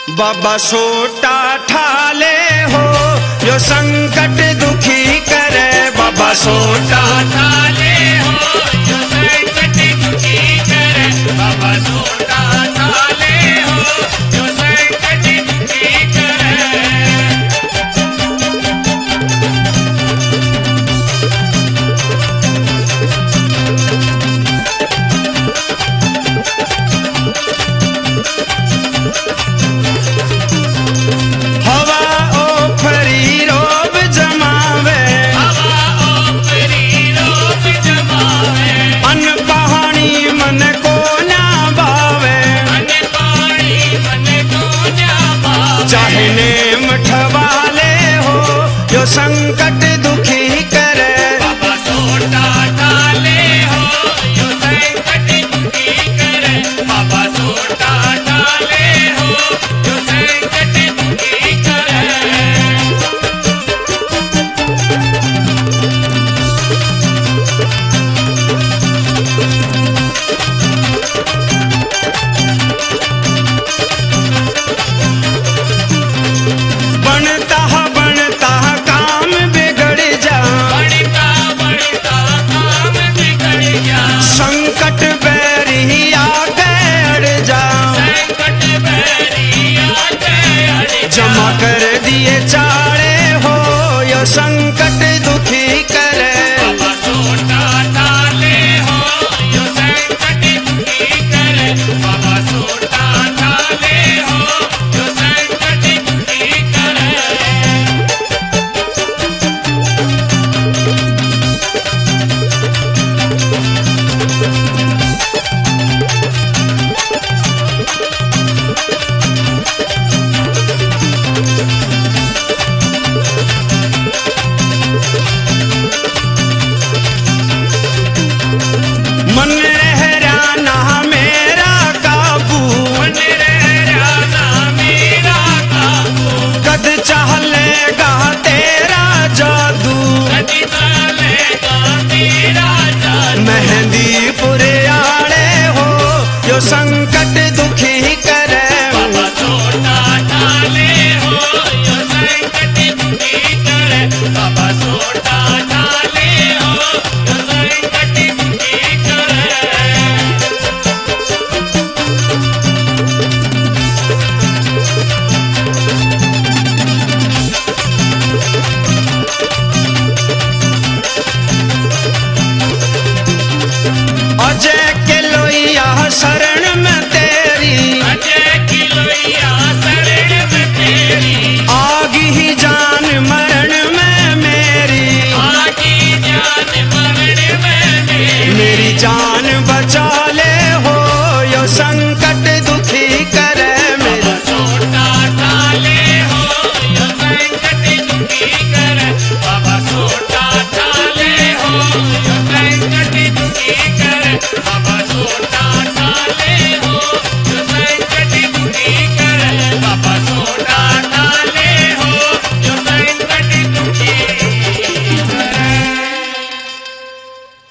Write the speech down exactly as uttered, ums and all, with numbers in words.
बाबा सोटा ठाले हो जो संकट दुखी करे। बाबा सोटा ठाले हो जो संकट दुखी करे। बाबा सोटा ठाले हो जो संकट दुखी करे। संकट दुखी करे। बाबा सोटा ठाले हो जो संकट दुखी करे। बाबा सोटा ठाले हो जो संकट दुखी करे। बनता बनता काम बिगड़ जा। बढ़ता बढ़ता काम बिगड़ जा। संकट बैरी आके अड़ जा। संकट बैरी आके अड़ जा। जमा कर दिए चारे हो यो संकट